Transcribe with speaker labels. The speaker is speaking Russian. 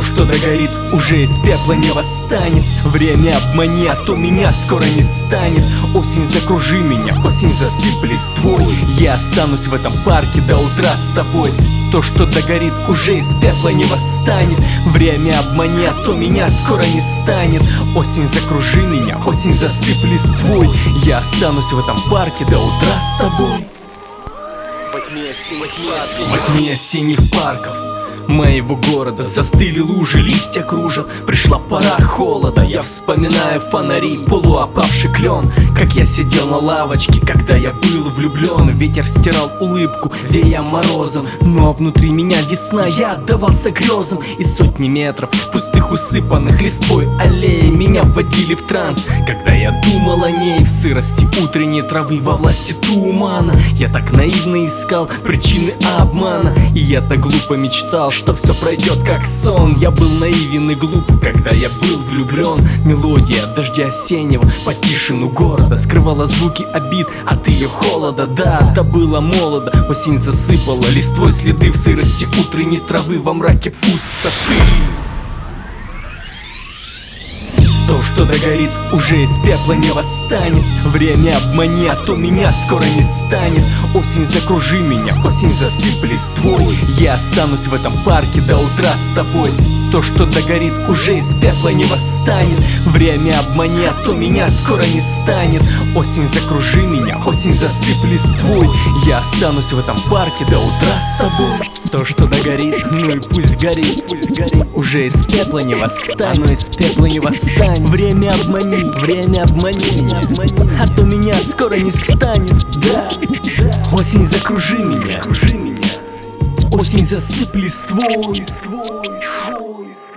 Speaker 1: То, что догорит, уже из пепла не восстанет. Время обмани, а то меня скоро не станет. Осень, закружи меня, осень, засыпь листвой. Я останусь в этом парке до утра с тобой. То, что догорит, уже из пепла не восстанет. Время обмани, а то меня скоро не станет. Осень, закружи меня, осень, засыпь листвой. Я останусь в этом парке до утра с тобой. Во тьме осенних парков моего города застыли лужи, листья кружат. Пришла пора холода, я вспоминаю фонари, полуопавший клен. Как я сидел на лавочке, когда я был влюблен. Ветер стирал улыбку, вея морозом, но внутри меня весна, я отдавался грезам. И сотни метров пустых, усыпанных листвой аллеи меня вводили в транс. Когда я думал о ней в сырости утренней травы, во власти тумана, я так наивно искал причины обмана. И я так глупо мечтал, что все пройдет как сон. Я был наивен и глуп, когда я был влюблен. Мелодия дождя осеннего по тишину города скрывала звуки обид от ее холода. Да, это было молодо, осень засыпала листвой следы в сырости утренней травы, во мраке пустоты. То, что догорит, уже из пепла не восстанет. Время обмани, а то меня скоро не станет. Осень, закружи меня, осень, засыпь листвой. Я останусь в этом парке до утра с тобой. То, что догорит, уже из пепла не восстанет. Время обмани, а то меня скоро не станет. Осень, закружи меня, осень, засыпь листвой. Я останусь в этом парке до утра с тобой. То, что догорит, ну и пусть горит, уже из пепла не восстанет, но из пепла не восстанет. Время обмани меня, а то меня скоро не станет. Да, осень, закружи меня, осень, засыпь листвой.